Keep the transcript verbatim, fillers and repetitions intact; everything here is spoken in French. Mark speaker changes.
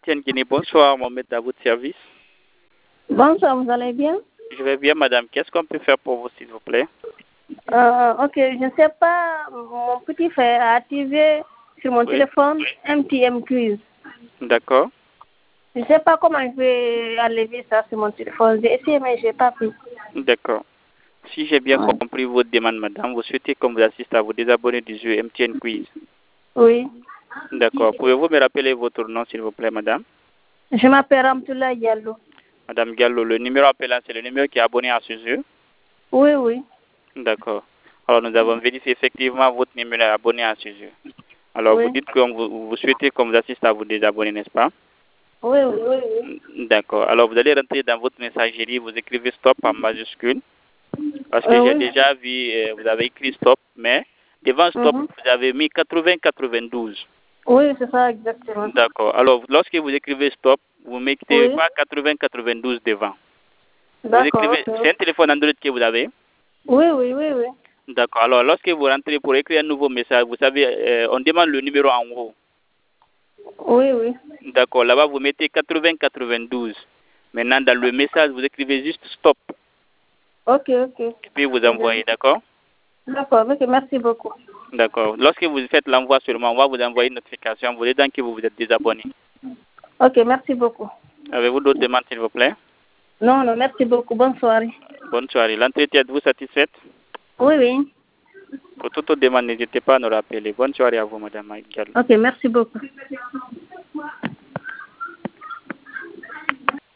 Speaker 1: T N Guinée. Bonsoir, Mohamed, à votre service.
Speaker 2: Bonsoir, vous allez bien?
Speaker 1: Je vais bien, madame. Qu'est-ce qu'on peut faire pour vous, s'il vous plaît?
Speaker 2: euh, Ok, je ne sais pas, mon petit frère a activé sur mon
Speaker 1: Oui.
Speaker 2: téléphone M T M Quiz.
Speaker 1: D'accord.
Speaker 2: Je ne sais pas comment je vais enlever ça sur mon téléphone. J'ai essayé, mais je n'ai pas pu.
Speaker 1: D'accord. Si j'ai bien
Speaker 2: Ouais.
Speaker 1: compris votre demande, madame, vous souhaitez qu'on vous assiste à vous désabonner du jeu M T N Quiz.
Speaker 2: Oui.
Speaker 1: D'accord. Pouvez-vous me rappeler votre nom, s'il vous plaît, madame?
Speaker 2: Je m'appelle Ramtoula Diallo.
Speaker 1: Madame Gallo, le numéro appelant, c'est le numéro qui est abonné à ce jeu?
Speaker 2: Oui, oui.
Speaker 1: D'accord. Alors, nous avons vérifié effectivement votre numéro est abonné à ce jeu. Alors,
Speaker 2: Oui.
Speaker 1: vous dites que vous, vous souhaitez qu'on vous assiste à vous désabonner, n'est-ce pas?
Speaker 2: Oui, oui, oui, oui.
Speaker 1: D'accord. Alors, vous allez rentrer dans votre messagerie, vous écrivez stop en majuscule. Parce que
Speaker 2: Euh,
Speaker 1: j'ai
Speaker 2: oui.
Speaker 1: déjà vu, euh, vous avez écrit stop, mais devant stop,
Speaker 2: Mhm.
Speaker 1: vous avez mis quatre-vingts quatre-vingt-douze.
Speaker 2: Oui, c'est ça, exactement.
Speaker 1: D'accord. Alors, lorsque vous écrivez stop, vous ne mettez
Speaker 2: Oui.
Speaker 1: pas quatre-vingts quatre-vingt-douze devant. Vous
Speaker 2: D'accord,
Speaker 1: écrivez,
Speaker 2: ok.
Speaker 1: c'est un téléphone Android que vous avez?
Speaker 2: Oui, oui, oui, oui.
Speaker 1: D'accord. Alors, lorsque vous rentrez pour écrire un nouveau message, vous savez, euh, on demande le numéro en haut.
Speaker 2: Oui, oui.
Speaker 1: D'accord. Là-bas, vous mettez quatre-vingts quatre-vingt-douze. Maintenant, dans le message, vous écrivez juste stop.
Speaker 2: Ok, ok.
Speaker 1: Et puis vous envoyez, d'accord?
Speaker 2: D'accord, ok, merci beaucoup.
Speaker 1: D'accord. Lorsque vous faites l'envoi seulement, on va vous envoyer une notification. Vous dites que vous vous êtes désabonné.
Speaker 2: Ok, merci beaucoup.
Speaker 1: Avez-vous d'autres demandes, s'il vous plaît?
Speaker 2: Non, non, merci beaucoup. Bonne soirée.
Speaker 1: Bonne soirée. L'entretien, êtes-vous satisfaite?
Speaker 2: Oui, oui.
Speaker 1: Pour toute autre demande, n'hésitez pas à nous rappeler. Bonne soirée à vous, madame Maïkal.
Speaker 2: Ok, merci beaucoup.